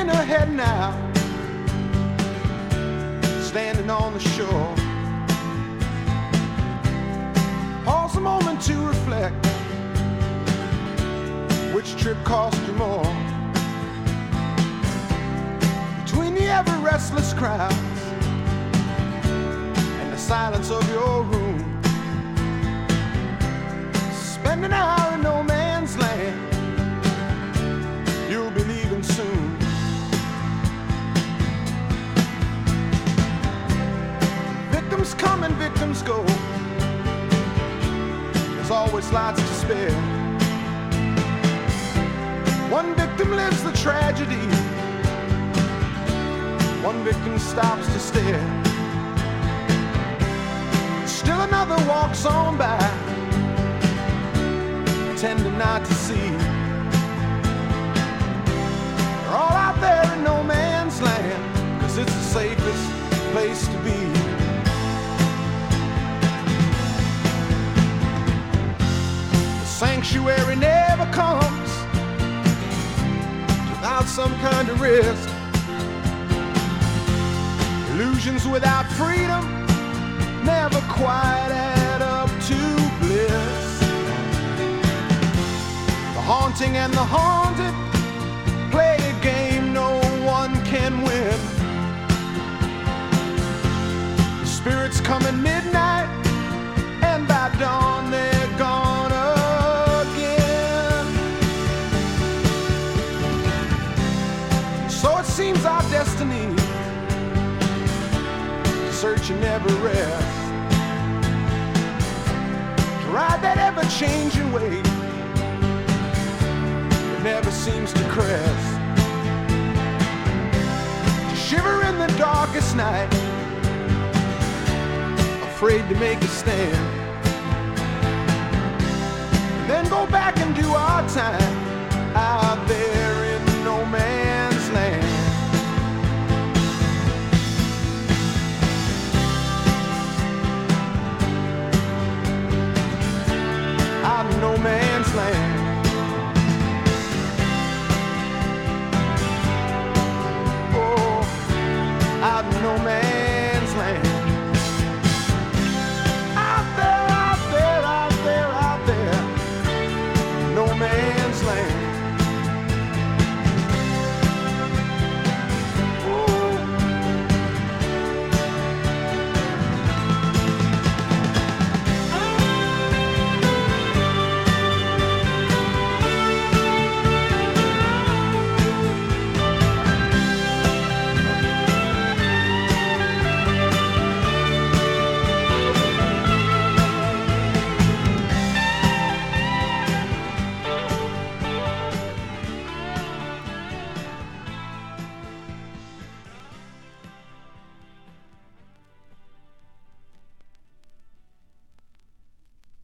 in her head now, standing on the shore. Pause a moment to reflect, which trip cost you more? Between the ever restless crowds and the silence of your room, spend an hour in no man's land, you'll be leaving soon. Victims come and victims go, there's always lots to spare. One victim lives the tragedy, one victim stops to stare. Still another walks on by, pretending not to see. They're all out there in no man's land, 'cause it's the safest place to be. The sanctuary never comes without some kind of risk. Illusions without freedom never quite add up to bliss. The haunting and the haunted play a game no one can win. The spirits come at midnight, and by dawn they're gone again. So it seems our destiny to search and never rest, to ride that ever-changing wave that never seems to crest, to shiver in the darkest night, afraid to make a stand.